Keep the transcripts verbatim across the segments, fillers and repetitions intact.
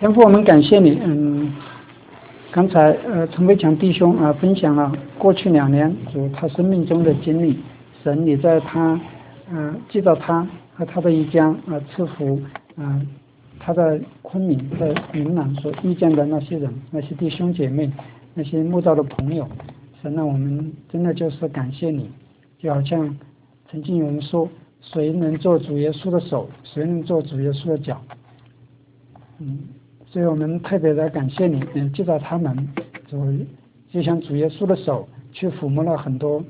天父，我们感谢你。嗯，刚才呃，陈伟强弟兄啊、呃、分享了过去两年主他生命中的经历。神，你在他呃记到他和他的一家啊、呃、赐福啊、呃，他在昆明在云南所遇见的那些人，那些弟兄姐妹，那些慕道的朋友。神啊，我们真的就是感谢你，就好像曾经有人说，谁能做主耶稣的手，谁能做主耶稣的脚。嗯。所以我们特别的感谢你，嗯，记到他们，就就像主耶稣的手去抚摸了很多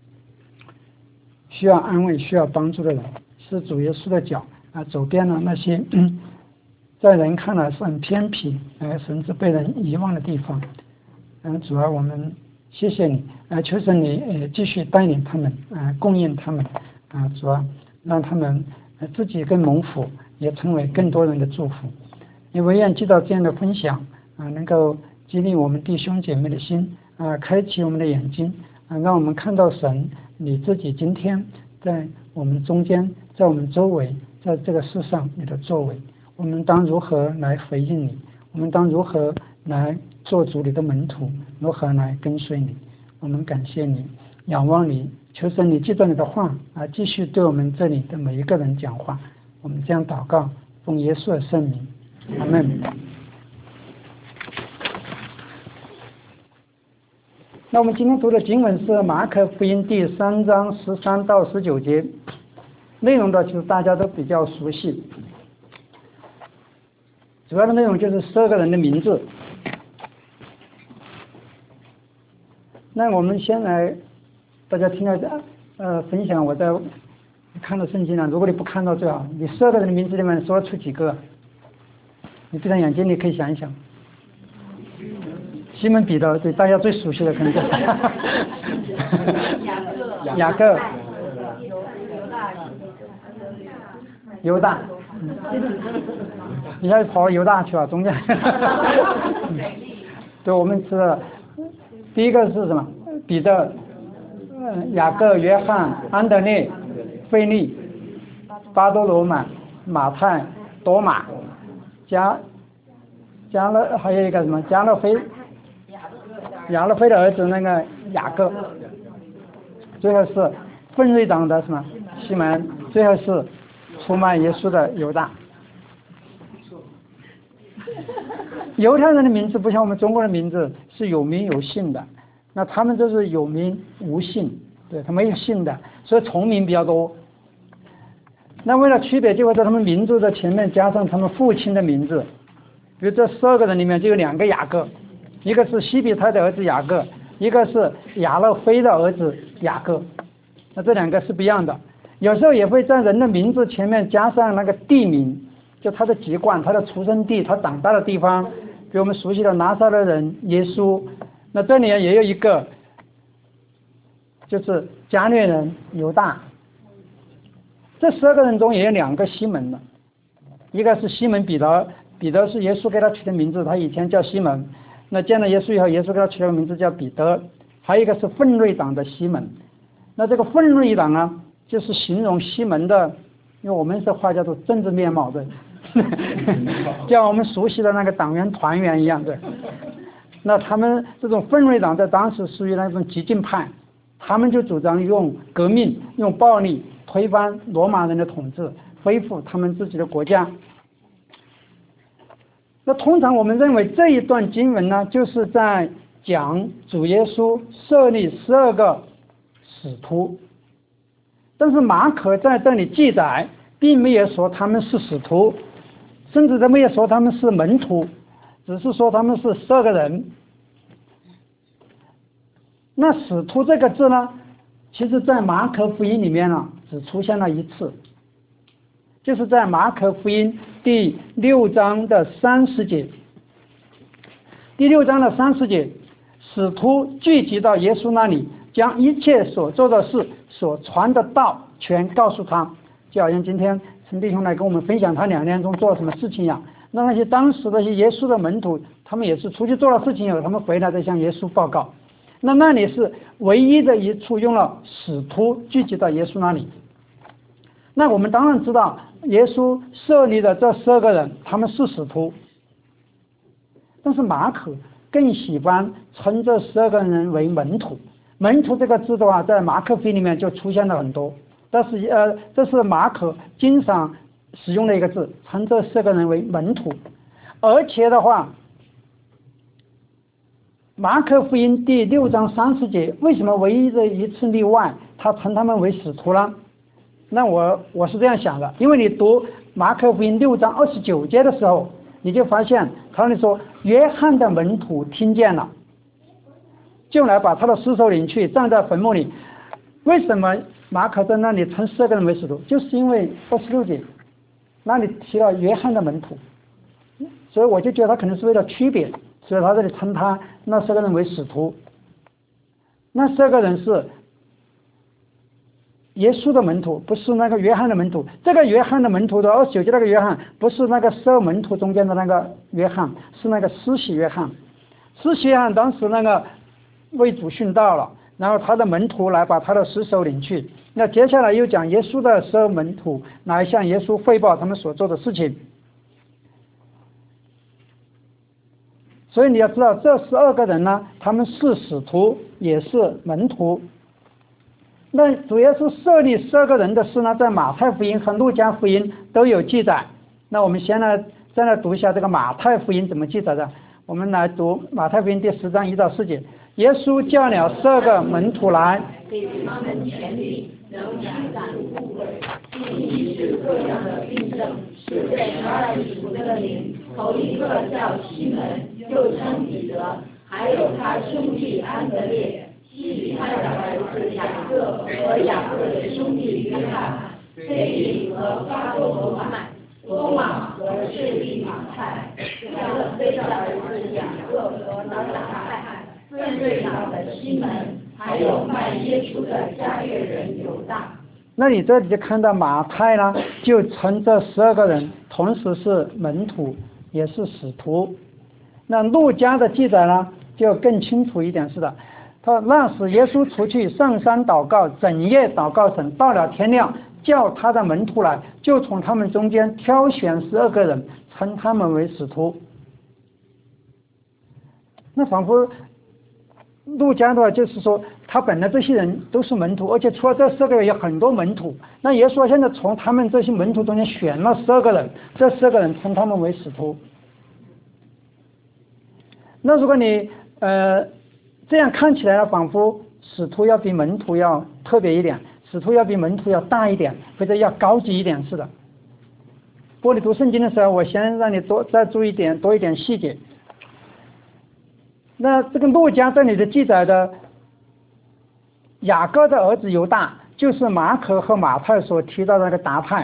需要安慰、需要帮助的人，是主耶稣的脚啊，走遍了那些、嗯、在人看来是很偏僻、呃，甚至被人遗忘的地方。嗯，主啊，我们谢谢你，啊，求神你呃继续带领他们，啊，供应他们，啊，主啊，让他们呃自己更蒙福，也成为更多人的祝福。因为愿记到这样的分享啊，能够激励我们弟兄姐妹的心啊，开启我们的眼睛啊，让我们看到神你自己今天在我们中间，在我们周围，在这个世上你的作为，我们当如何来回应你？我们当如何来做主你的门徒？如何来跟随你？我们感谢你，仰望你，求神你记得你的话啊，继续对我们这里的每一个人讲话。我们这样祷告，奉耶稣的圣名。阿们。那我们今天读的经文是马可福音第三章十三到十九节，内容的其实大家都比较熟悉，主要的内容就是十二个人的名字。那我们先来，大家听到呃分享，我在看到圣经了，如果你不看到最好，你十二个人的名字里面说出几个？你闭上眼睛，你可以想一想。西门彼得，对大家最熟悉的可能就是雅各、犹大，一下就跑到犹大去了，中间。对，我们是第一个是什么？彼得、雅各、约翰、安德烈、腓力、巴多罗买、马太、多马。加加勒还有一个什么加勒菲，亚勒菲的儿子那个雅各，最后是奋锐党的什么西门，最后是出卖耶稣的犹大。犹太人的名字不像我们中国的名字是有名有姓的，那他们就是有名无姓，对，他没有姓的，所以重名比较多。那为了区别，就会在他们名字的前面加上他们父亲的名字。比如这十二个人里面就有两个雅各，一个是西比泰的儿子雅各，一个是亚勒菲的儿子雅各。那这两个是不一样的。有时候也会在人的名字前面加上那个地名，就他的籍贯、他的出生地、他长大的地方。比如我们熟悉的拿撒勒人耶稣，那这里也有一个，就是加略人犹大。这十二个人中也有两个西门的，一个是西门彼得，彼得是耶稣给他取的名字，他以前叫西门，那见了耶稣以后，耶稣给他取了个名字叫彼得。还有一个是奋锐党的西门，那这个奋锐党啊，就是形容西门的，因为我们这话叫做政治面貌，对，像我们熟悉的那个党员团员一样，对。那他们这种奋锐党在当时属于那种激进派，他们就主张用革命、用暴力推翻罗马人的统治，恢复他们自己的国家。那通常我们认为这一段经文呢，就是在讲主耶稣设立十二个使徒，但是马可在这里记载，并没有说他们是使徒，甚至都没有说他们是门徒，只是说他们是十二个人。那使徒这个字呢，其实在马可福音里面呢，只出现了一次，就是在马可福音第六章的三十节。第六章的三十节，使徒聚集到耶稣那里，将一切所做的事、所传的道全告诉他，就好像今天陈弟兄来跟我们分享他两年中做了什么事情一样。那那些当时的耶稣的门徒，他们也是出去做了事情以后，他们回来再向耶稣报告。那那里是唯一的一处用了使徒聚集到耶稣那里。那我们当然知道，耶稣设立的这十二个人，他们是使徒， 但是马可更喜欢称这十二个人为门徒。门徒这个字的话，在马可福音里面就出现了很多，但是呃，这是马可经常使用的一个字，称这十二个人为门徒。而且的话，马可福音第六章三十节，为什么唯一的一次例外，他称他们为使徒呢？那我我是这样想的，因为你读马可福音六章二十九节的时候，你就发现他那里说，约翰的门徒听见了，就来把他的尸首领去，葬在坟墓里。为什么马可在那里称十二个人为使徒？就是因为二十六节那里提到约翰的门徒，所以我就觉得他可能是为了区别，所以他这里称他那十二个人为使徒。那十二个人是耶稣的门徒，不是那个约翰的门徒。这个约翰的门徒的二十九节那个约翰，不是那个十二门徒中间的那个约翰，是那个施洗约翰。施洗约翰当时那个为主殉道了，然后他的门徒来把他的尸首领去。那接下来又讲耶稣的十二门徒来向耶稣汇报他们所做的事情。所以你要知道，这十二个人呢，他们是使徒，也是门徒。那主要是设立十二个人的事呢，在马太福音和路加福音都有记载。那我们先来再来读一下这个马太福音怎么记载的。我们来读马太福音第十章一到四节。耶稣叫了十二个门徒来， 给他们权柄，能驱赶污鬼，并医治各样的病症，是在十二使徒的灵。头一个叫西门，又称彼得，还有他兄弟安德烈，西比泰的儿子雅各和雅各的兄弟约翰，腓力和巴多罗买，多马和税吏马太，亚勒菲的儿子雅各和拿撒太，奋锐党的西门，还有卖耶稣的加略人犹大。 那你这里就看到马太呢，就称这十二个人同时是门徒，也是使徒。那路加的记载呢，就更清楚一点，是的。他说那时耶稣出去上山祷告，整夜祷告神，到了天亮，叫他的门徒来，就从他们中间挑选十二个人，称他们为使徒。那仿佛路加的话就是说，他本来这些人都是门徒，而且除了这十二个人有很多门徒。那耶稣现在从他们这些门徒中间选了十二个人，这十二个人称他们为使徒。那如果你呃这样看起来呢，仿佛使徒要比门徒要特别一点，使徒要比门徒要大一点，或者要高级一点，是的。不过你读圣经的时候，我先让你多再注意点多一点细节。那这个路加这里的记载的雅各的儿子犹大，就是马可和马太所提到的那个达太。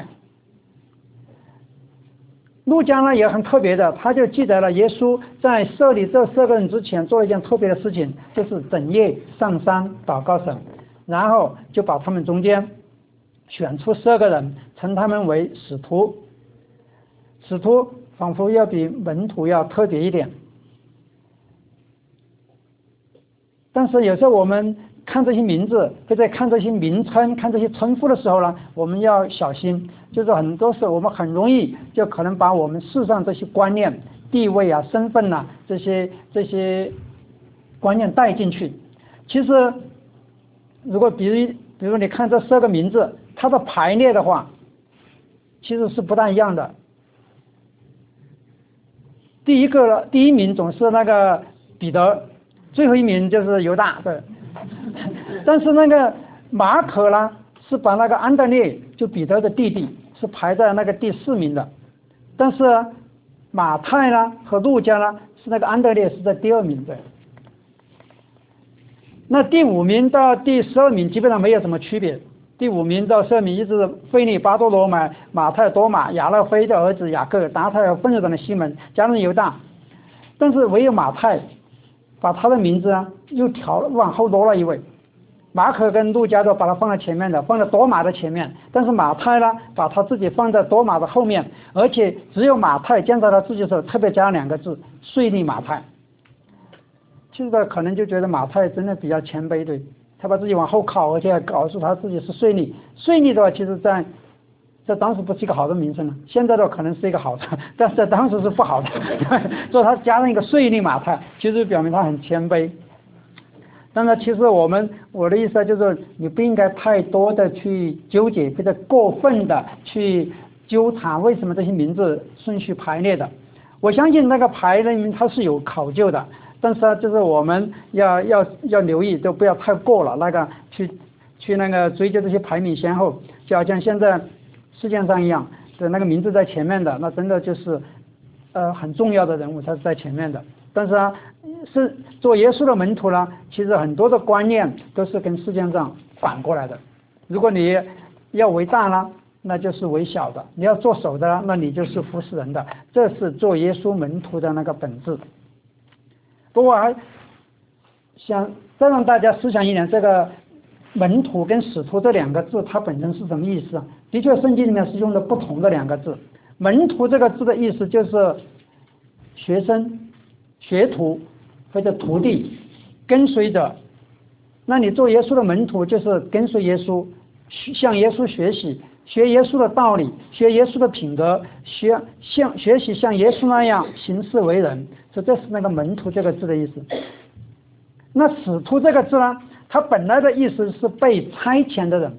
路加呢也很特别的，他就记载了耶稣在设立这十二个人之前做了一件特别的事情，就是整夜上山祷告神，然后就把他们中间选出十二个人，称他们为使徒。使徒仿佛要比门徒要特别一点。但是有时候我们看这些名字，或者看这些名称、看这些称呼的时候呢，我们要小心，就是很多时候我们很容易就可能把我们世上这些观念、地位啊、身份呐、啊、这些这些观念带进去。其实，如果比如比如你看这十二个名字，它的排列的话，其实是不大一样的。第一个第一名总是那个彼得，最后一名就是犹大，对。但是那个马可呢，是把那个安德烈，就彼得的弟弟，是排在那个第四名的。但是马太呢和路加呢，是那个安德烈是在第二名的。那第五名到第十二名基本上没有什么区别。第五名到十二名一直腓利、巴多罗买、马太、多马、亚勒菲的儿子雅各、达太和奋锐党的西门、加略人犹大。但是唯有马太把他的名字啊又调往后挪了一位。马可跟路加都把他放在前面的，放在多马的前面，但是马太呢把他自己放在多马的后面，而且只有马太见到他自己的时候特别加了两个字，税吏马太。现在可能就觉得马太真的比较谦卑，对，他把自己往后靠，而且告诉他自己是税吏。税吏的话，其实在这当时不是一个好的名声了，现在的可能是一个好的，但是在当时是不好的。所以他加上一个税吏马太，其实表明他很谦卑。但是其实我们我的意思就是，你不应该太多的去纠结，或者过分的去纠缠为什么这些名字顺序排列的。我相信那个排列它是有考究的，但是就是我们要要要留意，都不要太过了，那个去去那个追究这些排名先后，就好像现在事件上一样的那个名字在前面的，那真的就是呃很重要的人物，他是在前面的。但是啊，是做耶稣的门徒呢，其实很多的观念都是跟世界上反过来的。如果你要为大呢，那就是为小的；你要做首的，那你就是服侍人的。这是做耶稣门徒的那个本质。不过还想再让大家思想一点，这个门徒跟使徒这两个字，它本身是什么意思啊？的确，圣经里面是用的不同的两个字。门徒这个字的意思就是学生、学徒或者徒弟、跟随者。那你做耶稣的门徒，就是跟随耶稣，向耶稣学习，学耶稣的道理，学耶稣的品格，学像学习像耶稣那样行事为人。所以这是那个门徒这个字的意思。那使徒这个字呢，它本来的意思是被差遣的人，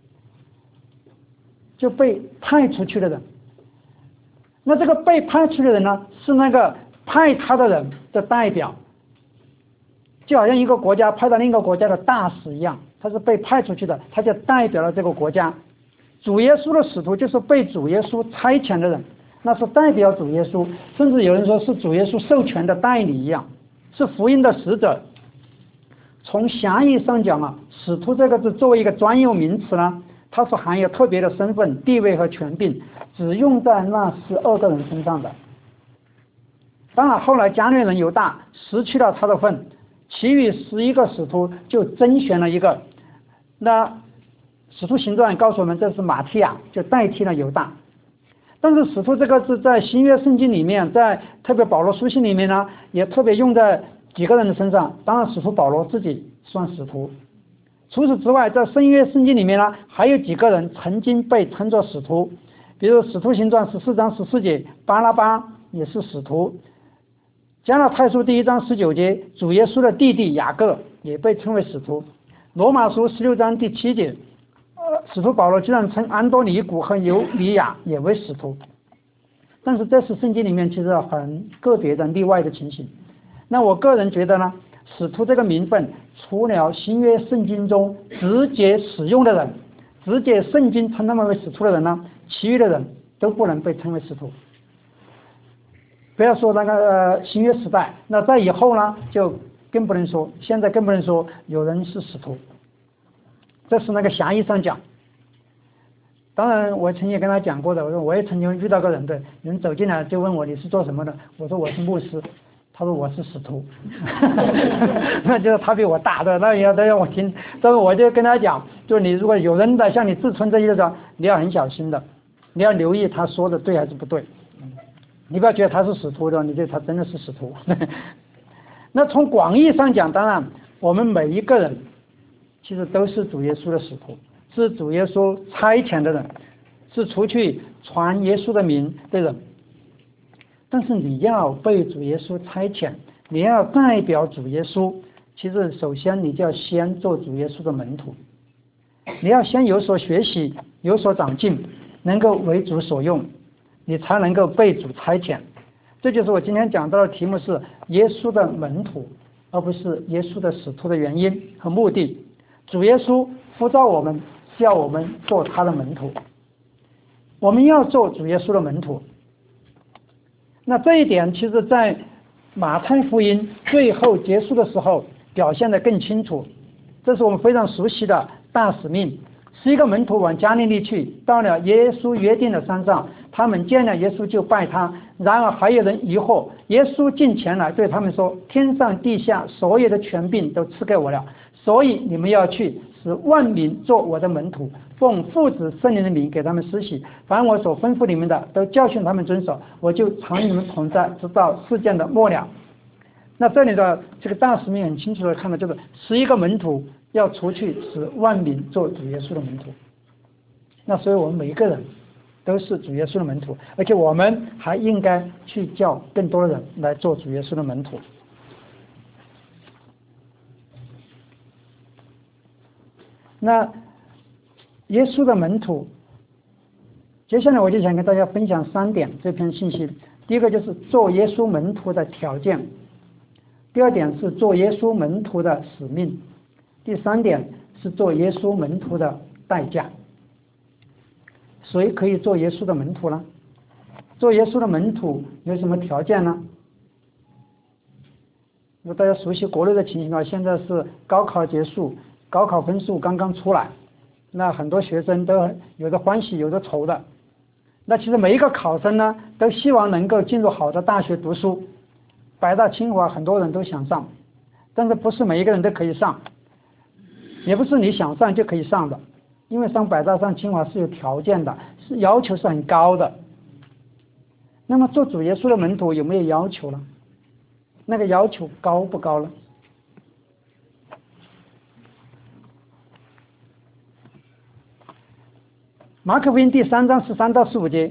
就被派出去的人。那这个被派出去的人呢，是那个派他的人的代表，就好像一个国家派到另一个国家的大使一样，他是被派出去的，他就代表了这个国家。主耶稣的使徒就是被主耶稣差遣的人，那是代表主耶稣，甚至有人说是主耶稣授权的代理一样，是福音的使者。从狭义上讲啊，使徒这个字作为一个专有名词呢，它是含有特别的身份、地位和权柄，只用在那十二个人身上的。当然后来加略人犹大失去了他的份，其余十一个使徒就甄选了一个。那使徒行传告诉我们，这是马提亚，就代替了犹大。但是使徒这个字在新约圣经里面，在特别保罗书信里面呢，也特别用在几个人的身上。当然使徒保罗自己算使徒。除此之外，在新约圣经里面呢，还有几个人曾经被称作使徒，比如使徒行传十四章十四节，巴拉巴也是使徒。加拉太书第一章十九节，主耶稣的弟弟雅各也被称为使徒。罗马书十六章第七节，呃，使徒保罗居然称安多尼古和尤里亚也为使徒。但是这是圣经里面其实很个别的例外的情形。那我个人觉得呢，使徒这个名分，除了新约圣经中直接使用的人，直接圣经称他们为使徒的人呢，其余的人都不能被称为使徒。不要说那个、呃、新约时代，那在以后呢，就更不能说，现在更不能说有人是使徒。这是那个狭义上讲。当然我曾经跟他讲过的，我说我也曾经遇到个人的人走进来就问我你是做什么的，我说我是牧师，他说我是使徒。那就是他比我大的，那也要让我听。但是我就跟他讲，就你如果有人在向你自称这些的时候，你要很小心的，你要留意他说的对还是不对。你不要觉得他是使徒的，你觉得他真的是使徒。那从广义上讲，当然我们每一个人其实都是主耶稣的使徒，是主耶稣差遣的人，是出去传耶稣的名的人。但是你要被主耶稣差遣，你要代表主耶稣，其实首先你就要先做主耶稣的门徒，你要先有所学习，有所长进，能够为主所用，你才能够被主差遣。这就是我今天讲到的题目，是耶稣的门徒，而不是耶稣的使徒的原因和目的。主耶稣呼召我们，叫我们做他的门徒，我们要做主耶稣的门徒。那这一点其实在马太福音最后结束的时候表现得更清楚。这是我们非常熟悉的大使命，十一个门徒往加利利去，到了耶稣约定的山上，他们见了耶稣就拜他。然而还有人疑惑，耶稣近前来对他们说，天上地下所有的权柄都赐给我了，所以你们要去，使万民做我的门徒，奉父子圣灵的名给他们施洗，凡我所吩咐你们的都教训他们遵守，我就常与你们同在，直到世界的末了。那这里的这个大使命很清楚的看到，就是十一个门徒要出去使万民做主耶稣的门徒。那所以我们每一个人都是主耶稣的门徒，而且我们还应该去叫更多的人来做主耶稣的门徒。那耶稣的门徒，接下来我就想跟大家分享三点这篇信息。第一个就是做耶稣门徒的条件，第二点是做耶稣门徒的使命，第三点是做耶稣门徒的代价。谁可以做耶稣的门徒呢？做耶稣的门徒有什么条件呢？如果大家熟悉国内的情形的话，现在是高考结束，高考分数刚刚出来，那很多学生都有的欢喜有的愁的。那其实每一个考生呢，都希望能够进入好的大学读书，北大清华很多人都想上，但是不是每一个人都可以上，也不是你想上就可以上的，因为上北大上清华是有条件的，是要求是很高的。那么做主耶稣的门徒有没有要求呢？那个要求高不高呢？马可福音第三章十三到十五节，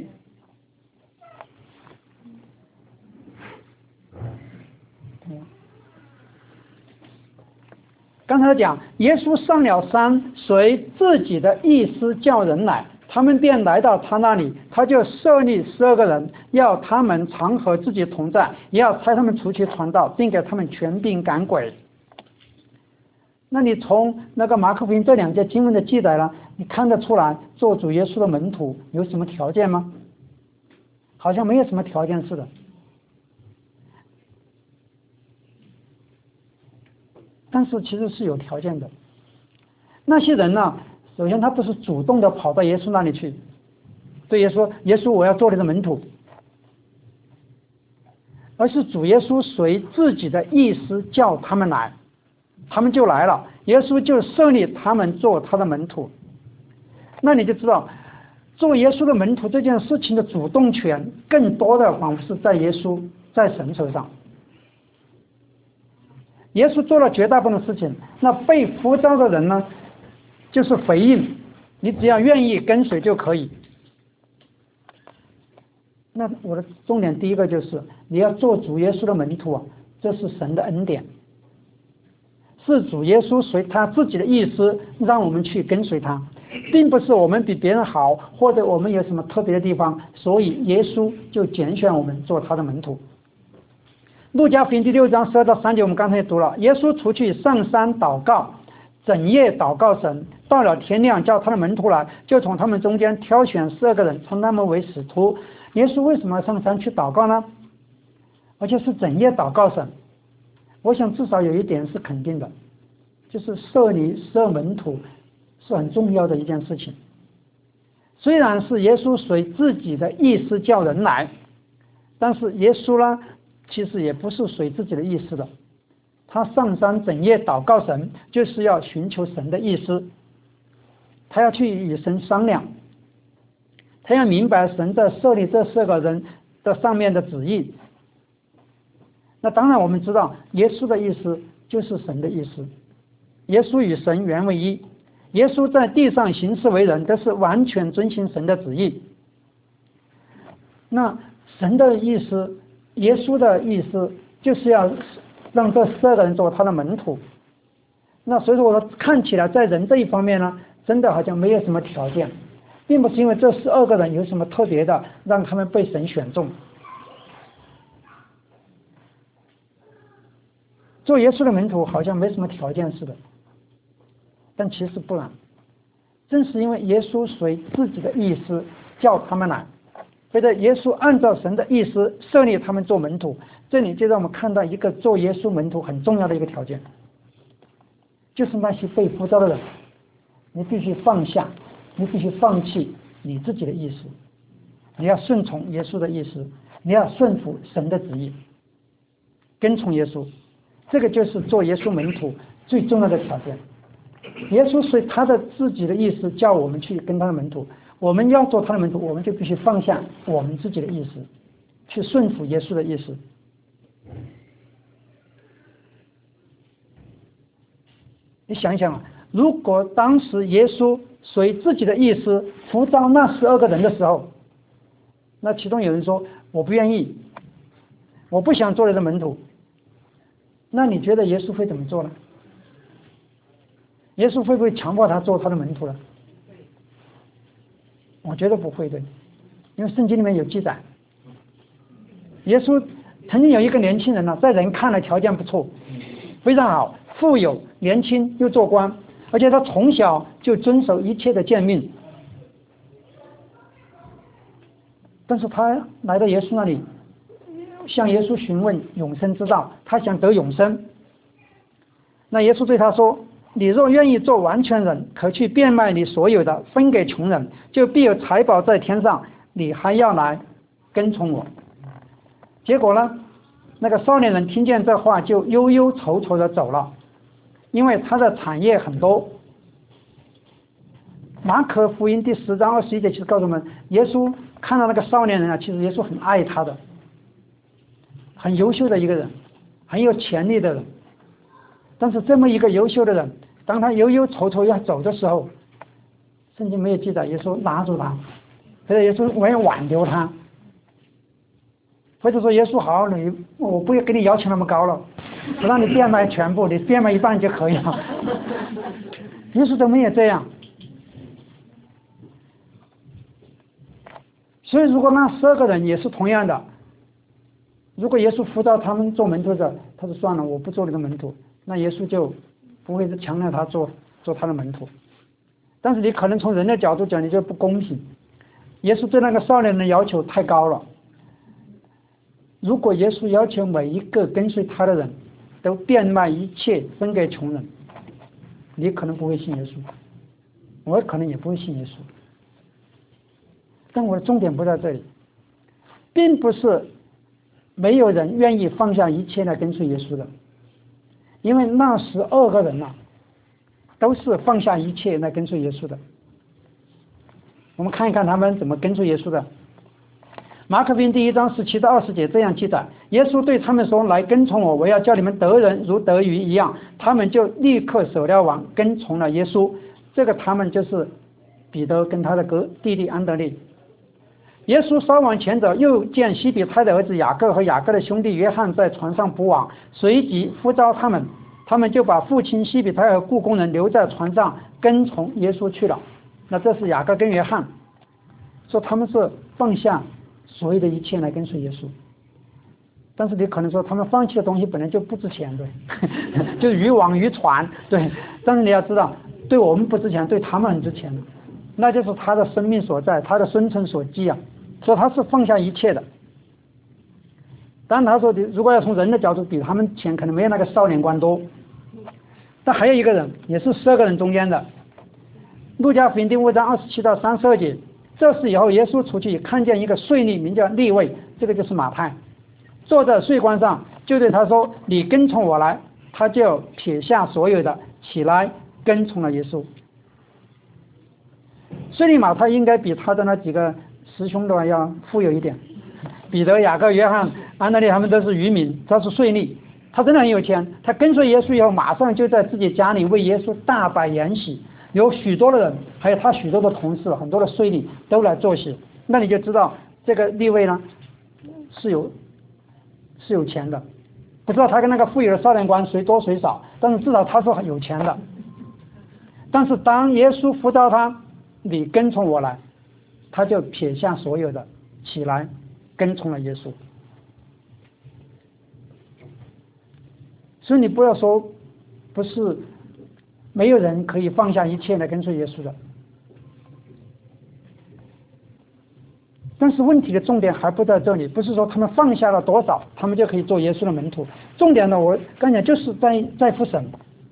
刚才讲耶稣上了山，随自己的意思叫人来，他们便来到他那里，他就设立十二个人，要他们常和自己同在，也要差他们出去传道，并给他们权柄赶鬼。那你从那个马可福音这两节经文的记载呢，你看得出来做主耶稣的门徒有什么条件吗？好像没有什么条件似的。但是其实是有条件的。那些人呢，首先他不是主动的跑到耶稣那里去，对耶稣说耶稣我要做你的门徒，而是主耶稣随自己的意思叫他们来，他们就来了，耶稣就设立他们做他的门徒。那你就知道做耶稣的门徒这件事情的主动权更多的仿佛是在耶稣在神手上。耶稣做了绝大部分的事情，那被呼召的人呢就是回应，你只要愿意跟随就可以。那我的重点第一个就是你要做主耶稣的门徒啊，这是神的恩典，是主耶稣随他自己的意思让我们去跟随他，并不是我们比别人好，或者我们有什么特别的地方，所以耶稣就拣选我们做他的门徒。路加福音第六章十二到三节我们刚才也读了，耶稣出去上山祷告，整夜祷告神，到了天亮叫他的门徒来，就从他们中间挑选十二个人，称他们为使徒。耶稣为什么要上山去祷告呢？而且是整夜祷告神。我想至少有一点是肯定的，就是设立十二门徒是很重要的一件事情。虽然是耶稣随自己的意思叫人来，但是耶稣呢其实也不是随自己的意思的，他上山整夜祷告神，就是要寻求神的意思，他要去与神商量，他要明白神在设立这四个人的上面的旨意。那当然我们知道耶稣的意思就是神的意思，耶稣与神原为一，耶稣在地上行事为人都是完全遵行神的旨意。那神的意思，耶稣的意思就是要让这十二个人做他的门徒。那所以说我说看起来在人这一方面呢，真的好像没有什么条件，并不是因为这十二个人有什么特别的让他们被神选中。做耶稣的门徒好像没什么条件似的，但其实不然，正是因为耶稣随自己的意思叫他们来，所以耶稣按照神的意思设立他们做门徒。这里就让我们看到一个做耶稣门徒很重要的一个条件，就是那些被呼召的人，你必须放下，你必须放弃你自己的意思，你要顺从耶稣的意思，你要顺服神的旨意，跟从耶稣。这个就是做耶稣门徒最重要的条件。耶稣随他的自己的意思叫我们去跟他的门徒，我们要做他的门徒，我们就必须放下我们自己的意思，去顺服耶稣的意思。你想一想啊，如果当时耶稣随自己的意思呼召那十二个人的时候， 那其中有人说我不愿意，我不想做你的门徒。那你觉得耶稣会怎么做呢？耶稣会不会强迫他做他的门徒呢？我觉得不会的，因为圣经里面有记载，耶稣曾经有一个年轻人呢、啊，在人看来条件不错，非常好，富有，年轻又做官，而且他从小就遵守一切的诫命。但是他来到耶稣那里，向耶稣询问永生之道，他想得永生。那耶稣对他说：你若愿意做完全人，可去变卖你所有的，分给穷人，就必有财宝在天上。你还要来跟从我。结果呢，那个少年人听见这话，就忧忧愁愁的走了，因为他的产业很多。马可福音第十章二十一节其实告诉我们，耶稣看到那个少年人啊，其实耶稣很爱他的，很优秀的一个人，很有潜力的人。但是这么一个优秀的人，当他忧忧愁愁要走的时候，圣经没有记载耶稣拉住他，或者耶稣我要挽留他，或者说耶稣好，你我不要给你要求那么高了，我让你变卖全部，你变卖一半就可以了。耶稣都没有这样。所以如果那十二个人也是同样的，如果耶稣呼召他们做门徒的，他说算了，我不做你的门徒，那耶稣就不会强调他做做他的门徒。但是你可能从人的角度讲，你就不公平。耶稣对那个少年人的要求太高了。如果耶稣要求每一个跟随他的人都变卖一切分给穷人，你可能不会信耶稣，我可能也不会信耶稣。但我的重点不在这里，并不是没有人愿意放下一切来跟随耶稣的，因为那十二个人呐、啊，都是放下一切来跟随耶稣的。我们看一看他们怎么跟随耶稣的。马可福音第一章十七到二十节这样记载：耶稣对他们说：来跟从我，我要叫你们得人如得鱼一样。他们就立刻舍了网，跟从了耶稣。这个他们就是彼得跟他的哥弟弟安德烈。耶稣稍往前走，又见西比泰的儿子雅各和雅各的兄弟约翰在船上捕网，随即呼召他们，他们就把父亲西比泰和雇工人留在船上，跟从耶稣去了。那这是雅各跟约翰说他们是放下所有的一切来跟随耶稣。但是你可能说他们放弃的东西本来就不值钱，对，就是渔网渔船，对。但是你要知道，对我们不值钱，对他们很值钱的，那就是他的生命所在，他的生存所寄啊。所以他是放下一切的。当然他说，如果要从人的角度比，他们钱可能没有那个少年官多。但还有一个人，也是十二个人中间的，路加福音第五章二十七到三十二节。这时以后，耶稣出去看见一个税吏，名叫利未，这个就是马太，坐在税关上，就对他说：你跟从我来。他就撇下所有的，起来跟从了耶稣。税吏马太应该比他的那几个师兄的要富有一点，彼得、雅各、约翰、安德烈他们都是渔民，他是税吏，他真的很有钱。他跟随耶稣以后，马上就在自己家里为耶稣大摆筵席，有许多的人，还有他许多的同事，很多的税吏都来坐席。那你就知道这个利未呢是有是有钱的，不知道他跟那个富有的少年官谁多谁少，但是至少他是很有钱的。但是当耶稣呼召他，你跟从我来，他就撇下所有的，起来跟从了耶稣。所以你不要说不是没有人可以放下一切来跟随耶稣的。但是问题的重点还不在这里，不是说他们放下了多少，他们就可以做耶稣的门徒。重点呢，我刚才就是在在乎神，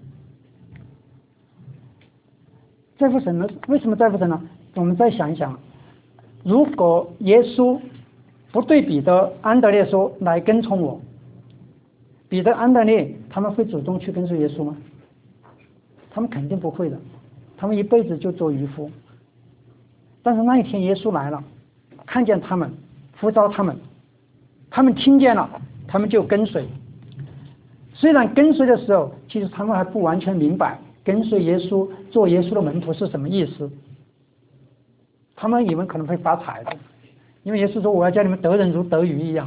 在乎神呢？为什么在乎神呢？我们再想一想，如果耶稣不对彼得、安德烈说来跟从我，彼得、安德烈他们会主动去跟随耶稣吗？他们肯定不会的，他们一辈子就做渔夫。但是那一天耶稣来了，看见他们，呼召他们，他们听见了，他们就跟随。虽然跟随的时候，其实他们还不完全明白跟随耶稣、做耶稣的门徒是什么意思。他们以为可能会发财的， 因为耶稣说我要叫你们得人如得鱼一样。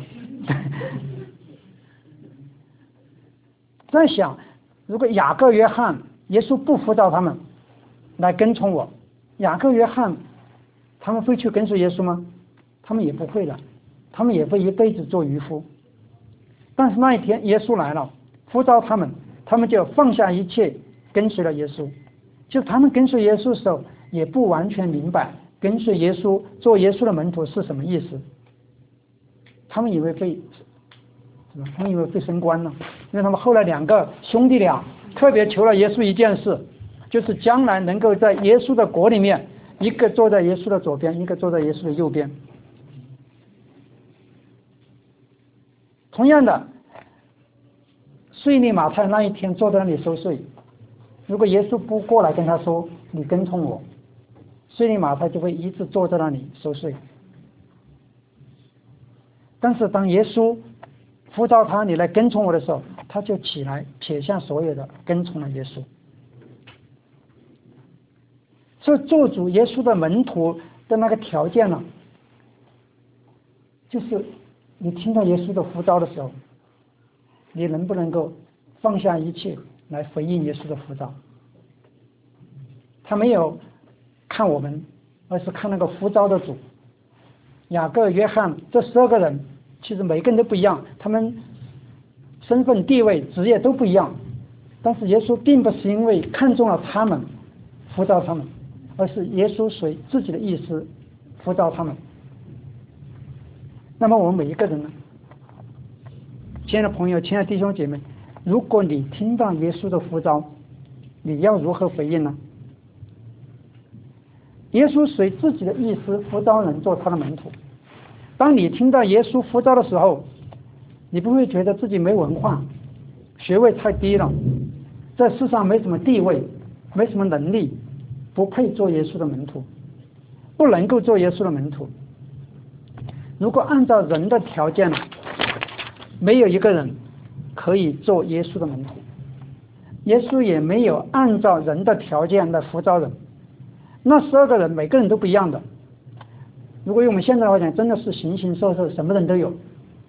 在想，如果雅各约翰耶稣不辅导他们来跟从我，雅各约翰他们会去跟随耶稣吗？他们也不会的，他们也会一辈子做渔夫。但是那一天耶稣来了，呼召他们，他们就放下一切跟随了耶稣。就他们跟随耶稣的时候也不完全明白跟随耶稣做耶稣的门徒是什么意思，他们以为会什么？他们以为会升官呢，因为他们后来两个兄弟俩特别求了耶稣一件事，就是将来能够在耶稣的国里面，一个坐在耶稣的左边，一个坐在耶稣的右边。同样的，税吏马太那一天坐在那里收税，如果耶稣不过来跟他说你跟从我，税吏马太就会一直坐在那里收税。但是当耶稣呼召他你来跟从我的时候，他就起来撇下所有的跟从了耶稣。所以做主耶稣的门徒的那个条件呢，就是你听到耶稣的呼召的时候，你能不能够放下一切来回应耶稣的呼召。他没有看我们，而是看那个呼召的主。雅各、约翰这十二个人其实每个人都不一样，他们身份地位职业都不一样，但是耶稣并不是因为看中了他们呼召他们，而是耶稣随自己的意思呼召他们。那么我们每一个人呢，亲爱的朋友，亲爱的弟兄姐妹，如果你听到耶稣的呼召，你要如何回应呢？耶稣随自己的意思呼召人做他的门徒。当你听到耶稣呼召的时候，你不会觉得自己没文化，学位太低了，在世上没什么地位，没什么能力，不配做耶稣的门徒，不能够做耶稣的门徒。如果按照人的条件，没有一个人可以做耶稣的门徒，耶稣也没有按照人的条件来呼召人。那十二个人每个人都不一样的，如果用我们现在的话讲，真的是形形色色，什么人都有。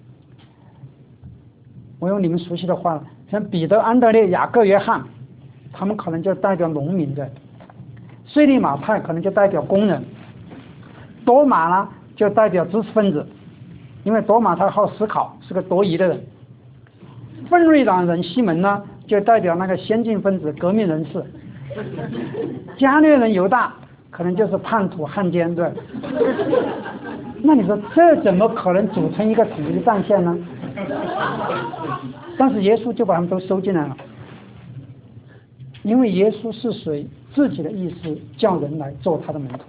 我用你们熟悉的话，像彼得、安德烈、雅各、约翰，他们可能就代表农民的；税吏马太可能就代表工人；多马呢就代表知识分子，因为多马他好思考，是个多疑的人；奋锐党人西门呢就代表那个先进分子、革命人士；加略人犹大可能就是叛徒、汉奸，对。那你说这怎么可能组成一个统一战线呢？但是耶稣就把他们都收进来了，因为耶稣是随自己的意思叫人来做他的门徒。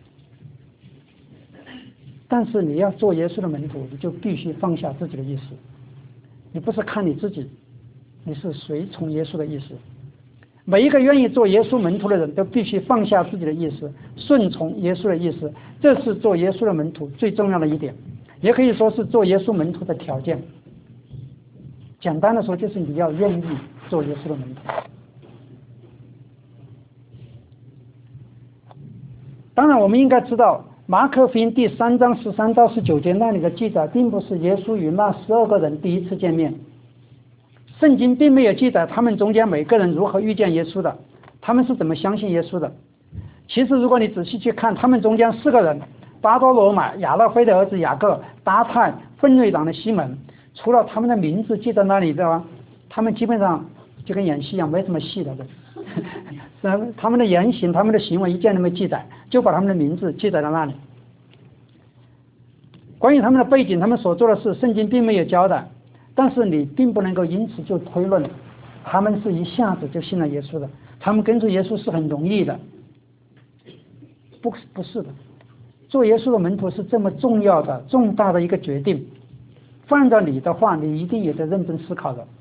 但是你要做耶稣的门徒，你就必须放下自己的意思，你不是看你自己，你是随从耶稣的意思。每一个愿意做耶稣门徒的人都必须放下自己的意思，顺从耶稣的意思，这是做耶稣的门徒最重要的一点，也可以说是做耶稣门徒的条件。简单的说，就是你要愿意做耶稣的门徒。当然我们应该知道，马可福音第三章十三到十九节那里的记载，并不是耶稣与那十二个人第一次见面，圣经并没有记载他们中间每个人如何遇见耶稣的，他们是怎么相信耶稣的。其实如果你仔细去看，他们中间四个人，巴多罗买、亚勒菲的儿子雅各、达太、奋锐党的西门，除了他们的名字记在那里，对吧？他们基本上就跟演戏一样，没什么戏的，对。他们的言行、他们的行为一件都没记载，就把他们的名字记载在那里。关于他们的背景、他们所做的事，圣经并没有交代，但是你并不能够因此就推论他们是一下子就信了耶稣的，他们跟随耶稣是很容易的，不不是的。做耶稣的门徒是这么重要的、重大的一个决定，放着你的话，你一定也得认真思考的。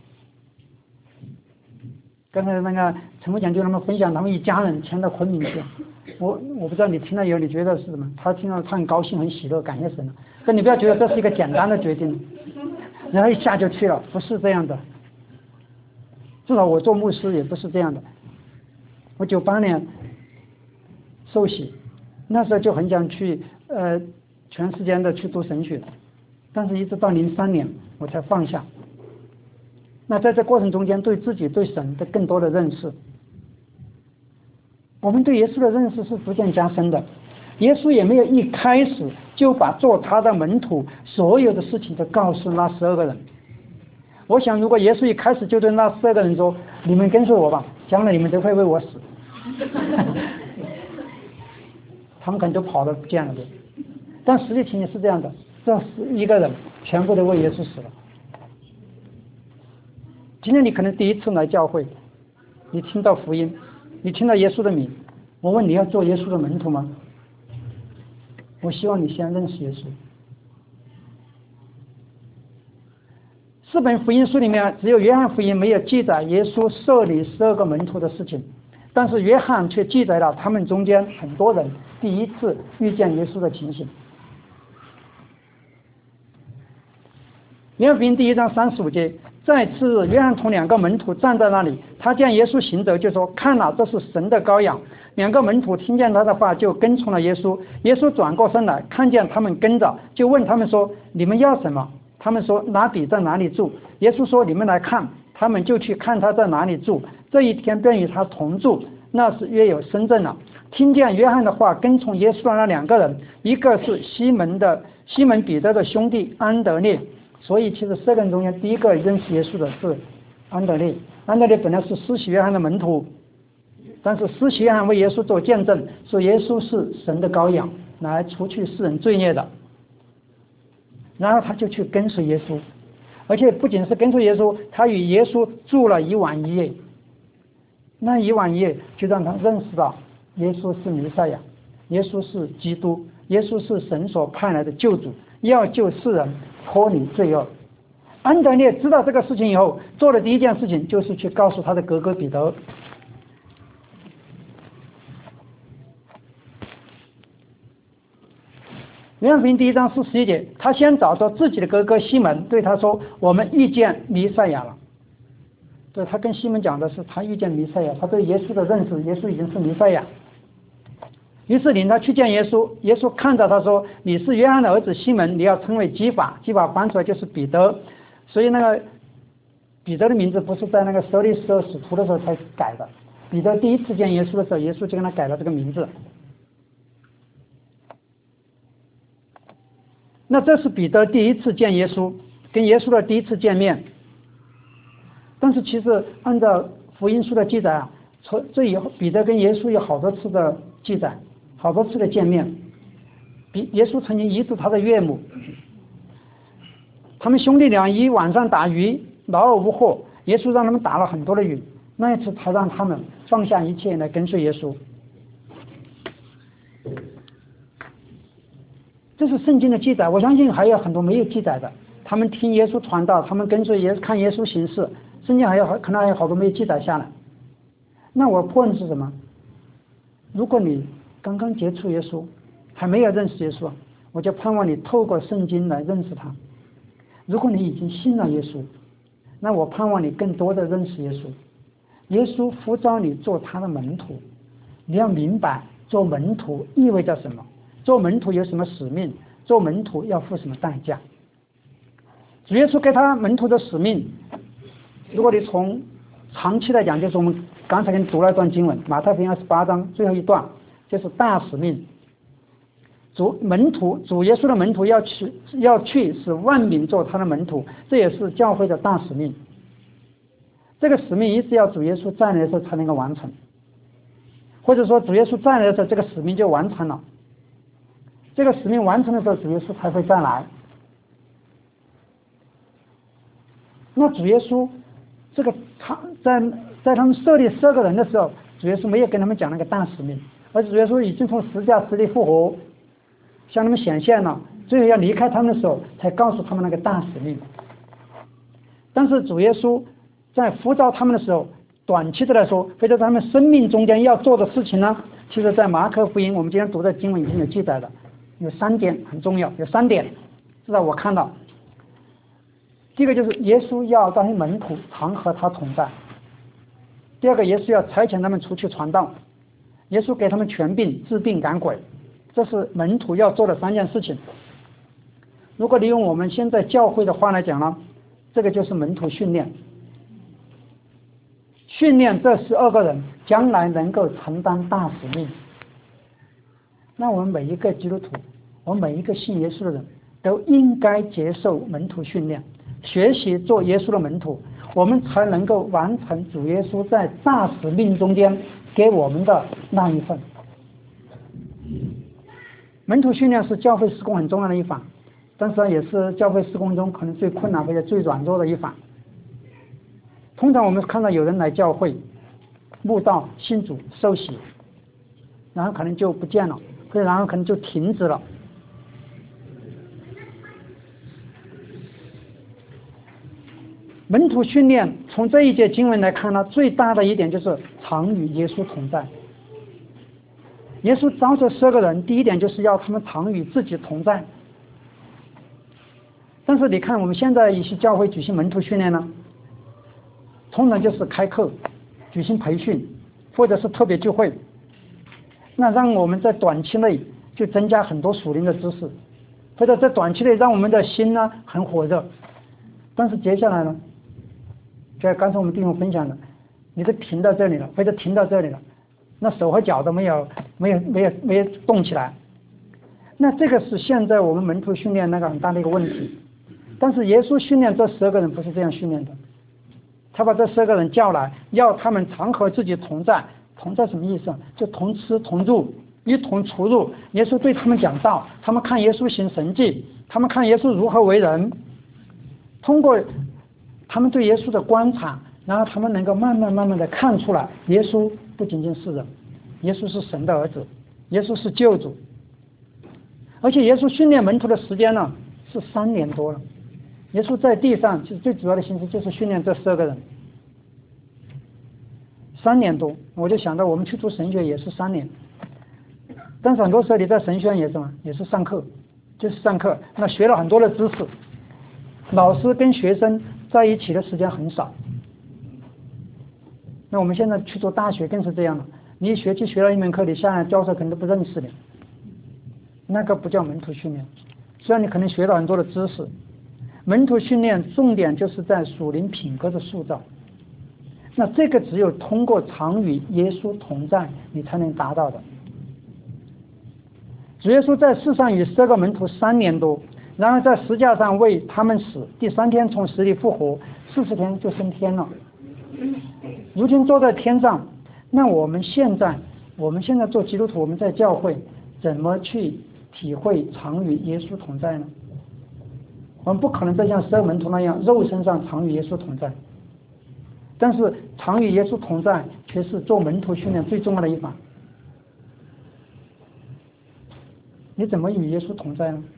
刚才那个陈副讲就他们分享，他们一家人迁到昆明去，我我不知道你听了以后你觉得是什么？他听了他很高兴、很喜乐，感谢神了。但你不要觉得这是一个简单的决定，然后一下就去了，不是这样的。至少我做牧师也不是这样的。我九八年受洗，那时候就很想去呃全时间的去读神学，但是一直到零三年我才放下。那在这过程中间，对自己对神的更多的认识，我们对耶稣的认识是逐渐加深的。耶稣也没有一开始就把做他的门徒所有的事情都告诉那十二个人。我想如果耶稣一开始就对那十二个人说，你们跟随我吧，将来你们都会为我死他们可能都跑得不见了。对，但实际情形是这样的，这十一个人全部都为耶稣死了。今天你可能第一次来教会，你听到福音，你听到耶稣的名，我问你要做耶稣的门徒吗？我希望你先认识耶稣。四本福音书里面只有约翰福音没有记载耶稣设立十二个门徒的事情，但是约翰却记载了他们中间很多人第一次遇见耶稣的情形。约翰福音第一章三十五节，再次约翰同两个门徒站在那里，他见耶稣行走，就说，看了，这是神的羔羊。两个门徒听见他的话，就跟从了耶稣。耶稣转过身来，看见他们跟着，就问他们说，你们要什么？他们说，拿比在哪里住？耶稣说，你们来看。他们就去看他在哪里住，这一天便与他同住，那是约有深圳了。听见约翰的话，跟从耶稣的那两个人，一个是西门的西门彼得的兄弟安德烈。所以其实四个人中间第一个认识耶稣的是安德烈。安德烈本来是施洗约翰的门徒，但是施洗约翰为耶稣做见证，说耶稣是神的羔羊，来除去世人罪孽的。然后他就去跟随耶稣，而且不仅是跟随耶稣，他与耶稣住了一晚一夜。那一晚一夜就让他认识到耶稣是弥赛亚，耶稣是基督，耶稣是神所派来的救主，要救世人脱离罪恶。安德烈知道这个事情以后，做的第一件事情就是去告诉他的哥哥彼得。约翰福音第一章四十一节，他先找着自己的哥哥西门，对他说，我们遇见弥赛亚了。对，他跟西门讲的是他遇见弥赛亚，他对耶稣的认识，耶稣已经是弥赛亚。于是领他去见耶稣，耶稣看着他说，你是约翰的儿子西门，你要称为基法，基法翻出来就是彼得。所以那个彼得的名字不是在那个十二十二使徒的时候才改的，彼得第一次见耶稣的时候，耶稣就跟他改了这个名字。那这是彼得第一次见耶稣，跟耶稣的第一次见面。但是其实按照福音书的记载啊，这以后彼得跟耶稣有好多次的记载，好多次的见面。比耶稣曾经医治他的岳母，他们兄弟俩一晚上打鱼，劳而无获，耶稣让他们打了很多的鱼，那一次才让他们放下一切来跟随耶稣。这是圣经的记载，我相信还有很多没有记载的。他们听耶稣传道，他们跟随耶稣看耶稣行事，圣经还有可能还有好多没有记载下来。那我破问是什么？如果你刚刚接触耶稣，还没有认识耶稣，我就盼望你透过圣经来认识他。如果你已经信了耶稣，那我盼望你更多的认识耶稣。耶稣呼召你做他的门徒，你要明白做门徒意味着什么，做门徒有什么使命，做门徒要付什么代价。主耶稣给他门徒的使命，如果你从长期来讲，就是我们刚才给你读了一段经文，马太福音二十八章最后一段，就是大使命。主门徒，主耶稣的门徒要去，要去使万民做他的门徒，这也是教会的大使命。这个使命一直要主耶稣再来的时候才能够完成，或者说主耶稣再来的时候，这个使命就完成了。这个使命完成的时候，主耶稣才会再来。那主耶稣这个他在在他们设立十二个人的时候，主耶稣没有跟他们讲那个大使命，而主耶稣已经从十架死里复活，向他们显现了，最后要离开他们的时候，才告诉他们那个大使命。但是主耶稣在呼召他们的时候，短期的来说，或者他们生命中间要做的事情呢，其实在马可福音我们今天读的经文已经有记载了，有三点很重要，有三点至少我看到。第一个就是耶稣要当门徒常和他同在，第二个耶稣要差遣他们出去传道，耶稣给他们权柄治病赶鬼，这是门徒要做的三件事情。 如果利用我们现在教会的话来讲呢，这个就是门徒训练，训练这十二个人将来能够承担大使命。那我们每一个基督徒，我们每一个信耶稣的人都应该接受门徒训练，学习做耶稣的门徒，我们才能够完成主耶稣在大使命中间给我们的那一份。门徒训练是教会事工很重要的一环，但是也是教会事工中可能最困难或者最软弱的一环。通常我们看到有人来教会慕道信主受洗，然后可能就不见了，或者然后可能就停止了。门徒训练从这一节经文来看呢，最大的一点就是常与耶稣同在。耶稣召这十二个人，第一点就是要他们常与自己同在。但是你看我们现在一些教会举行门徒训练呢，通常就是开课、举行培训，或者是特别聚会，那让我们在短期内就增加很多属灵的知识，或者在短期内让我们的心呢很火热。但是接下来呢，就像刚才我们弟兄分享的，你都停到这里了，或者停到这里了，那手和脚都没有没有没有没有动起来。那这个是现在我们门徒训练那个很大的一个问题。但是耶稣训练这十二个人不是这样训练的，他把这十二个人叫来，要他们常和自己同在。同在什么意思？就同吃同住，一同出入。耶稣对他们讲道，他们看耶稣行神迹，他们看耶稣如何为人。通过他们对耶稣的观察，然后他们能够慢慢慢慢的看出来，耶稣不仅仅是人，耶稣是神的儿子，耶稣是救主。而且耶稣训练门徒的时间呢是三年多了。耶稣在地上其实最主要的心思就是训练这十二个人，三年多。我就想到我们去读神学也是三年，但是很多时候你在神学院也是什么，也是上课，就是上课，那学了很多的知识，老师跟学生在一起的时间很少。那我们现在去读大学更是这样了，你一学期学了一门课，你下来教授可能都不认识你，那个不叫门徒训练。虽然你可能学到很多的知识，门徒训练重点就是在属灵品格的塑造。那这个只有通过常与耶稣同在，你才能达到的。主耶稣在世上与十二个门徒三年多，然后在十字架上为他们死，第三天从死里复活，四十天就升天了。如今坐在天上，那我们现在我们现在做基督徒，我们在教会怎么去体会常与耶稣同在呢？我们不可能再像十二门徒那样肉身上常与耶稣同在，但是常与耶稣同在却是做门徒训练最重要的一环。你怎么与耶稣同在呢？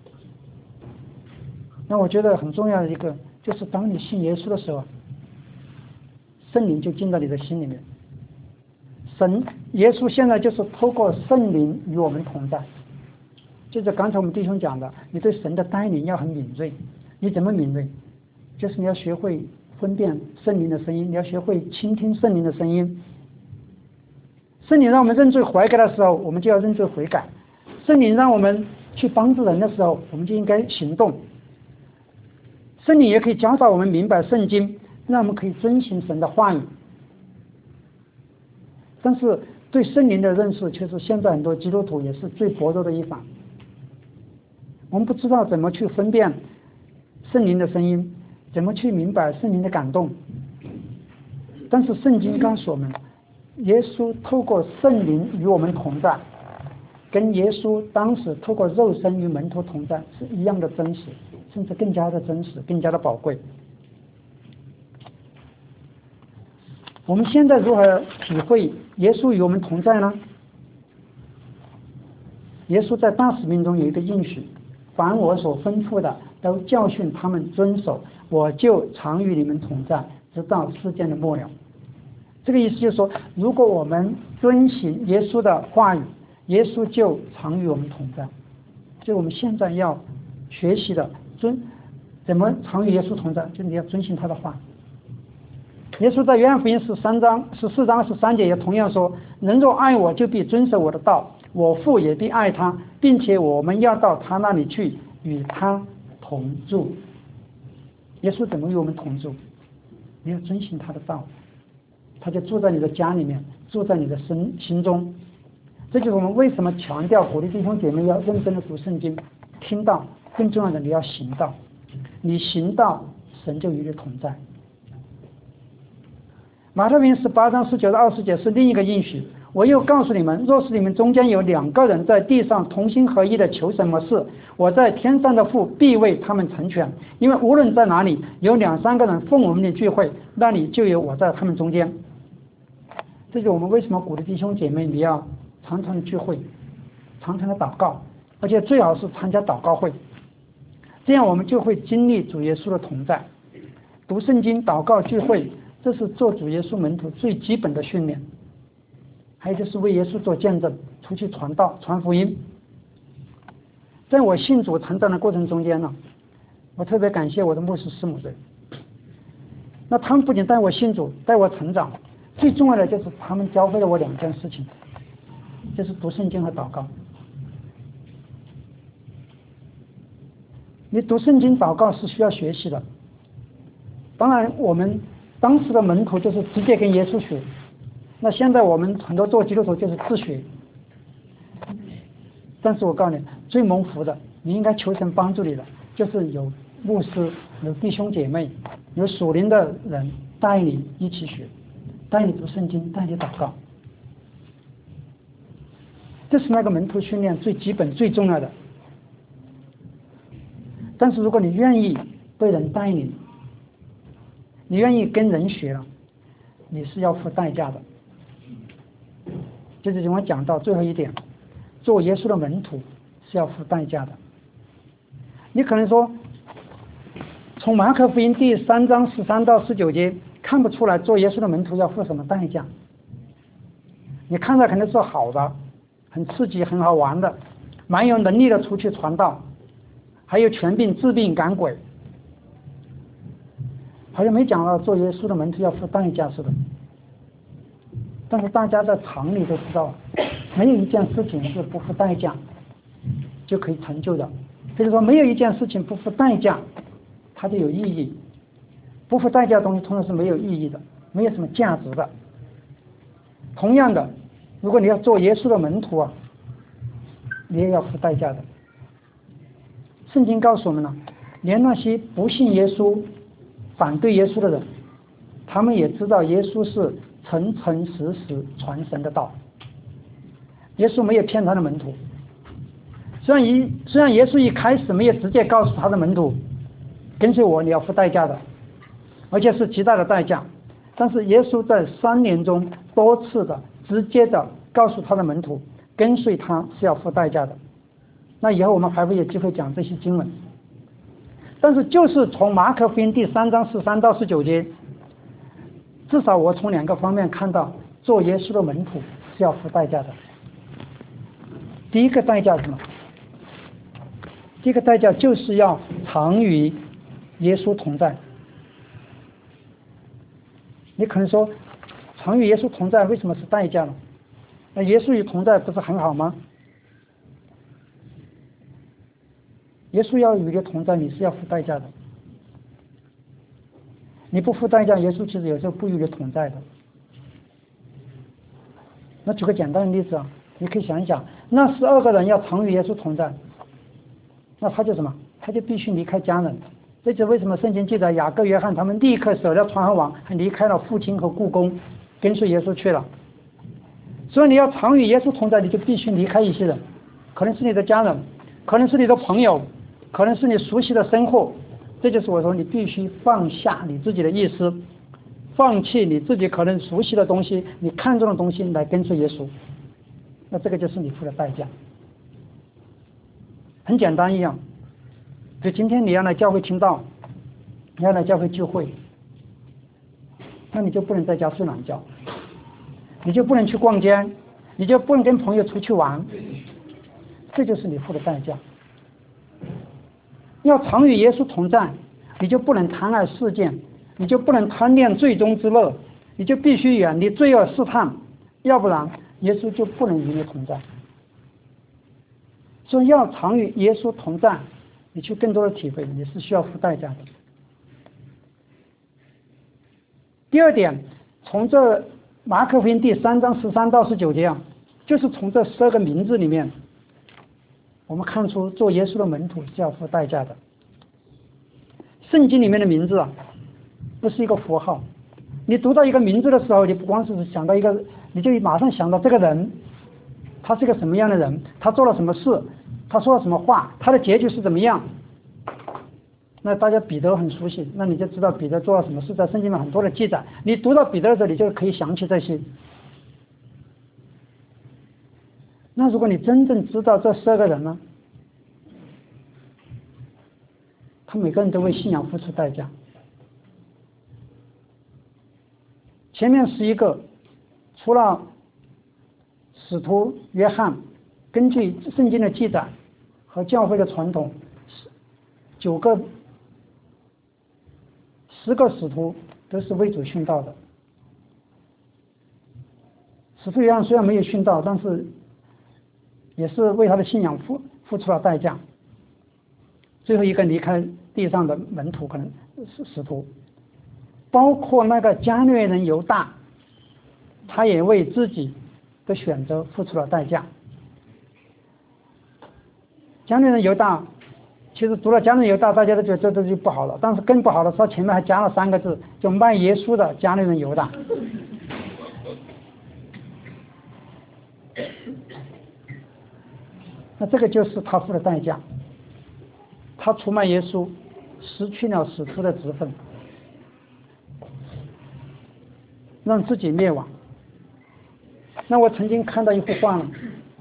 那我觉得很重要的一个就是当你信耶稣的时候，圣灵就进到你的心里面。神耶稣现在就是透过圣灵与我们同在。就是刚才我们弟兄讲的，你对神的带领要很敏锐。你怎么敏锐？就是你要学会分辨圣灵的声音，你要学会倾听圣灵的声音。圣灵让我们认罪悔改的时候，我们就要认罪悔改。圣灵让我们去帮助人的时候，我们就应该行动。圣灵也可以教导我们明白圣经，让我们可以遵行神的话语。但是对圣灵的认识却是现在很多基督徒也是最薄弱的一环。我们不知道怎么去分辨圣灵的声音，怎么去明白圣灵的感动。但是圣经告诉我们，耶稣透过圣灵与我们同在，跟耶稣当时透过肉身与门徒同在是一样的真实，甚至更加的真实，更加的宝贵。我们现在如何体会耶稣与我们同在呢？耶稣在大使命中有一个应许，凡我所吩咐的都教训他们遵守，我就常与你们同在，直到世界的末了。这个意思就是说，如果我们遵行耶稣的话语，耶稣就常与我们同在。所以我们现在要学习的遵怎么常与耶稣同在，就是你要遵行他的话。耶稣在约翰福音十三章十四章十三节也同样说，人若爱我，就必遵守我的道，我父也必爱他，并且我们要到他那里去，与他同住。耶稣怎么与我们同住？你要遵循他的道，他就住在你的家里面，住在你的心心中。这就是我们为什么强调鼓励弟兄姐妹要认真的读圣经，听到，更重要的你要行道。你行道，神就与你同在。马太福音十八章十九到二十节是另一个应许。我又告诉你们，若是你们中间有两个人在地上同心合一的求什么事，我在天上的父必为他们成全。因为无论在哪里有两三个人奉我们的聚会，那里就有我在他们中间。这就是我们为什么鼓励弟兄姐妹你要常常的聚会，常常的祷告，而且最好是参加祷告会，这样我们就会经历主耶稣的同在。读圣经、祷告、聚会，这是做主耶稣门徒最基本的训练。还有就是为耶稣做见证，出去传道、传福音。在我信主成长的过程中间呢，我特别感谢我的牧师师母队。那他们不仅带我信主，带我成长，最重要的就是他们教会了我两件事情，就是读圣经和祷告。你读圣经、祷告是需要学习的。当然，我们当时的门徒就是直接跟耶稣学。那现在我们很多做基督徒就是自学，但是我告诉你，最蒙福的，你应该求神帮助你的，就是有牧师、有弟兄姐妹、有属灵的人带你一起学，带你读圣经，带你祷告。这是那个门徒训练最基本、最重要的。但是如果你愿意被人带领，你愿意跟人学了，你是要付代价的。这就是我讲到最后一点，做耶稣的门徒是要付代价的。你可能说，从马可福音第三章十三到十九节看不出来做耶稣的门徒要付什么代价。你看着肯定是好的，很刺激、很好玩的，蛮有能力的出去传道，还有权柄治病赶鬼，好像没讲到做耶稣的门徒要付代价似的。但是大家在常理都知道，没有一件事情是不付代价就可以成就的。比如说，没有一件事情不付代价，它就有意义。不付代价的东西通常是没有意义的，没有什么价值的。同样的，如果你要做耶稣的门徒啊，你也要付代价的。圣经告诉我们呢，连那些不信耶稣、反对耶稣的人，他们也知道耶稣是诚诚实实传神的道。耶稣没有骗他的门徒，虽然一虽然耶稣一开始没有直接告诉他的门徒，跟随我你要付代价的，而且是极大的代价，但是耶稣在三年中多次的直接的告诉他的门徒，跟随他是要付代价的。那以后我们还会有机会讲这些经文，但是就是从马可福音第三章十三到十九节，至少我从两个方面看到做耶稣的门徒是要付代价的。第一个代价是什么？第一个代价就是要常与耶稣同在。你可能说，常与耶稣同在为什么是代价呢？那耶稣与同在不是很好吗？耶稣要与你同在，你是要付代价的。你不付代价，耶稣其实有时候不与你同在的。那举个简单的例子啊，你可以想一想，那十二个人要常与耶稣同在，那他就什么？他就必须离开家人。这就是为什么圣经记载雅各、约翰他们立刻舍了船和网，还离开了父亲和故宫，跟随耶稣去了。所以你要常与耶稣同在，你就必须离开一些人，可能是你的家人，可能是你的朋友，可能是你熟悉的生活。这就是我说你必须放下你自己的意思，放弃你自己可能熟悉的东西，你看重的东西来跟随耶稣。那这个就是你付的代价。很简单一样，就今天你要来教会听道，你要来教会聚会，那你就不能在家睡懒觉，你就不能去逛街，你就不能跟朋友出去玩，这就是你付的代价。要常与耶稣同在，你就不能贪爱世界，你就不能贪恋罪中之乐，你就必须远离罪恶试探，要不然耶稣就不能与你同在。所以要常与耶稣同在， 你去更多的体会，你是需要付代价的。第二点，从这马可福音第三章十三到十九节啊，就是从这十二个名字里面，我们看出做耶稣的门徒是要付代价的。圣经里面的名字啊，不是一个符号。你读到一个名字的时候，你不光是想到一个，你就马上想到这个人，他是个什么样的人，他做了什么事，他说了什么话，他的结局是怎么样。那大家彼得很熟悉，那你就知道彼得做了什么事，在圣经里面很多的记载。你读到彼得的时候，你就可以想起这些。那如果你真正知道这十二个人呢，他每个人都为信仰付出代价。前面十一个，除了使徒约翰，根据圣经的记载和教会的传统，九个、十个使徒都是为主殉道的。使徒约翰虽然没有殉道，但是也是为他的信仰付付出了代价。最后一个离开地上的门徒，可能是使徒。包括那个加略人犹大，他也为自己的选择付出了代价。加略人犹大，其实读了加略人犹大，大家都觉得这这就不好了。但是更不好的是，他前面还加了三个字，就卖耶稣的加略人犹大。那这个就是他付的代价。他出卖耶稣，失去了使徒的职分，让自己灭亡。那我曾经看到一幅画呢，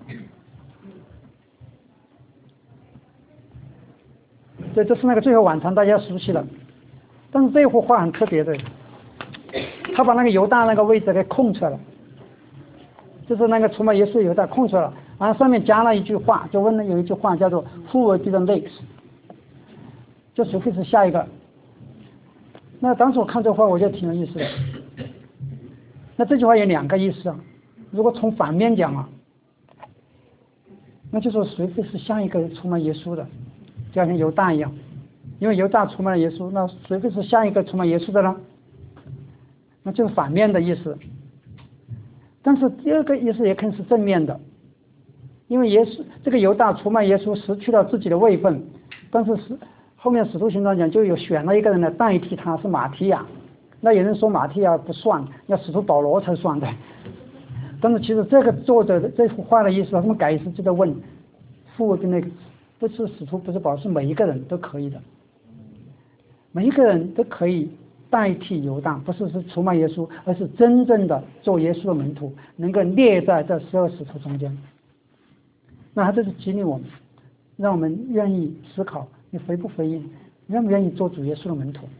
这这是那个最后晚餐，大家熟悉了。但是这幅画很特别的，他把那个犹大那个位置给空出来了，就是那个出卖耶稣犹大空出来了，然后上面加了一句话，就问了有一句话叫做 Who will be the next？ 就谁会是下一个？那当时我看这话，我觉得挺有意思的。那这句话有两个意思啊。如果从反面讲啊，那就说谁会是下一个出卖耶稣的，就好像犹大一样，因为犹大出卖了耶稣，那谁会是下一个出卖耶稣的呢？那就是反面的意思。但是第二个意思也可能是正面的，因为耶稣这个犹大出卖耶稣，失去了自己的位分，但是是后面使徒行传讲就有选了一个人来代替他，是马提亚。那有人说马提亚不算，要使徒保罗才算的。但是其实这个作者的这幅画的意思，他们改意思就在问，父跟那个不是使徒，不是保罗，是每一个人都可以的，每一个人都可以代替犹大，不是是出卖耶稣，而是真正的做耶稣的门徒，能够列在这十二使徒中间。那他这是激励我们，让我们愿意思考。你回不回应？愿不愿意做主耶稣的门徒？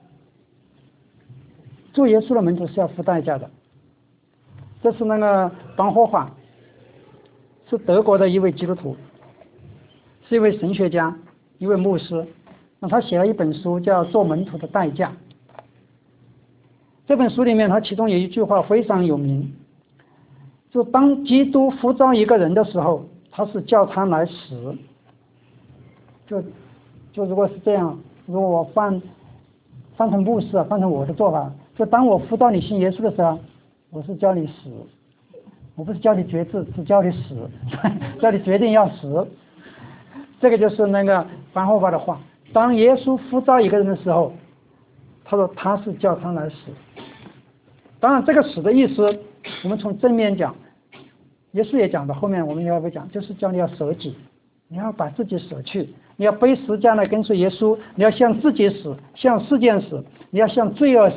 做耶稣的门徒是要付代价的。这是那个邦霍华，是德国的一位基督徒，是一位神学家，一位牧师。那他写了一本书叫《做门徒的代价》。这本书里面，他其中有一句话非常有名，就当基督呼召一个人的时候，他是叫他来死。就就如果是这样，如果我换换成牧师啊，换成我的做法，就当我呼召你信耶稣的时候，我是叫你死，我不是叫你决志，是叫你死，叫你决定要死。这个就是那个邦霍华的话。当耶稣呼召一个人的时候，他说他是叫他来死。当然，这个死的意思，我们从正面讲，耶稣也讲的，后面我们也会讲，就是叫你要舍己，你要把自己舍去。你要背十字架来跟随耶稣，你要向自己死，向世界死，你要向罪恶死。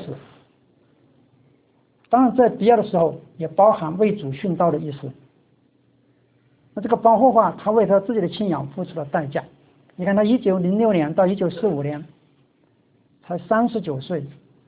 当然在必要的时候也包含为主殉道的意思。那这个邦霍华他为他自己的信仰付出了代价。你看他一九零六年到一九四五年才三十九岁，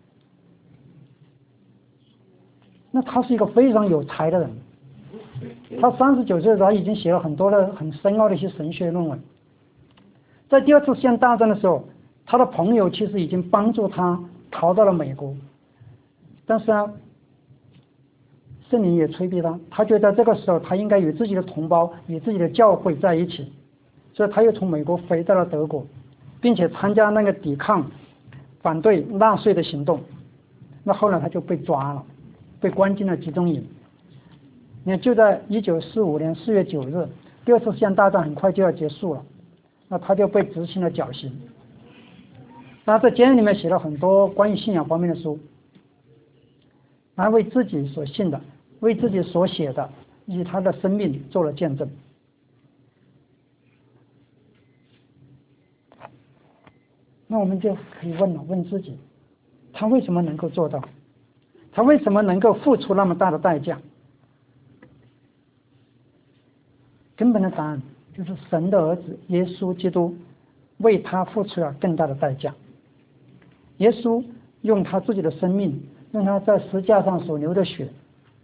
那他是一个非常有才的人。他三十九岁的时候已经写了很多的很深奥的一些神学论文。在第二次世界大战的时候，他的朋友其实已经帮助他逃到了美国，但是呢，圣灵也催逼他，他觉得这个时候他应该与自己的同胞、与自己的教会在一起， 所以他又从美国回到了德国，并且参加那个抵抗反对纳粹的行动。那后来他就被抓了，被关进了集中营。你看，就在一九四五年四月九日，第二次世界大战很快就要结束了，那他就被执行了绞刑。他在监狱里面写了很多关于信仰方面的书，他为自己所信的、为自己所写的以及他的生命做了见证。那我们就可以问了，问自己，他为什么能够做到？他为什么能够付出那么大的代价？根本的答案就是神的儿子耶稣基督为他付出了更大的代价。耶稣用他自己的生命，用他在十字架上所流的血，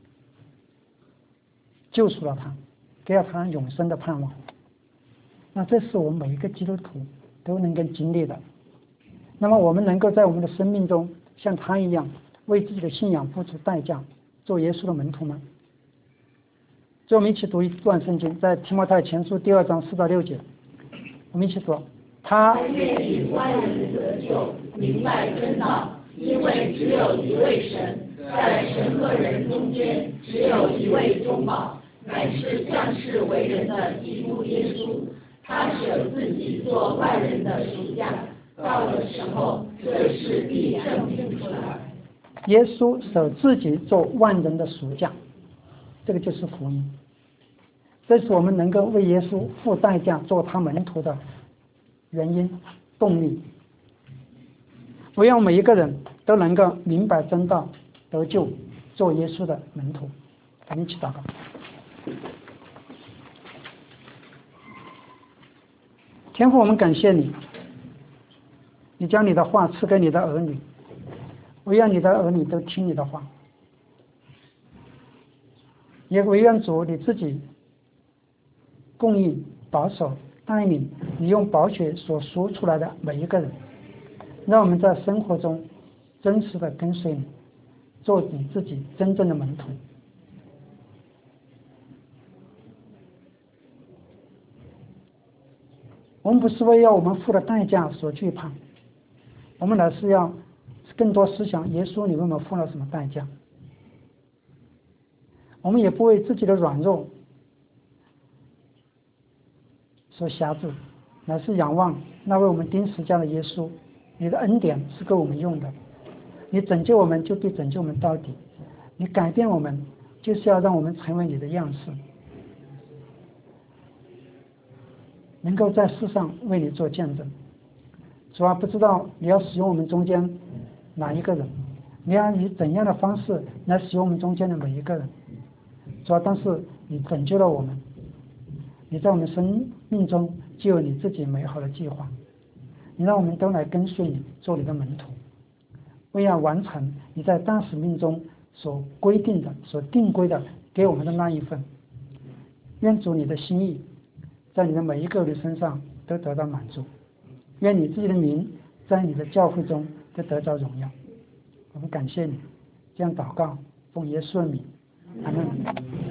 救赎了他，给了他永生的盼望。那这是我们每一个基督徒都能够经历的。那么我们能够在我们的生命中像他一样为自己的信仰付出代价，做耶稣的门徒吗？所以我们一起读一段圣经，在提摩太前书第二章四到六节，我们一起读。他愿以万人得救，明白真道，因为只有一位神，在神和人中间只有一位中保，乃是降世为人的基督耶稣。他舍自己做万人的赎价，到的时候，这事必证明出来。 耶稣舍自己做万人的赎价，这个就是福音。这是我们能够为耶稣付代价做他门徒的原因、动力。我愿每一个人都能够明白真道，得救，做耶稣的门徒。我们一起祷告。天父，我们感谢你，你将你的话赐给你的儿女，我愿你的儿女都听你的话，也唯愿主你自己供应、保守、带领你用宝血所赎出来的每一个人，让我们在生活中真实的跟随你，做你自己真正的门徒。我们不是为要我们付的代价所惧怕，我们乃是要更多思想耶稣你为我们付了什么代价。我们也不为自己的软弱所辖制，乃是仰望那为我们钉十字架的耶稣。你的恩典是够我们用的，你拯救我们就必拯救我们到底，你改变我们就是要让我们成为你的样式，能够在世上为你做见证。主啊，不知道你要使用我们中间哪一个人，你要以怎样的方式来使用我们中间的每一个人。主啊，但是你拯救了我们，你在我们生命中就有你自己美好的计划，你让我们都来跟随你，做你的门徒，为要完成你在大使命中所规定的、所定规的给我们的那一份。愿主你的心意在你的每一个人身上都得到满足，愿你自己的名在你的教会中都得到荣耀。我们感谢你，这样祷告，奉耶稣的名，阿门。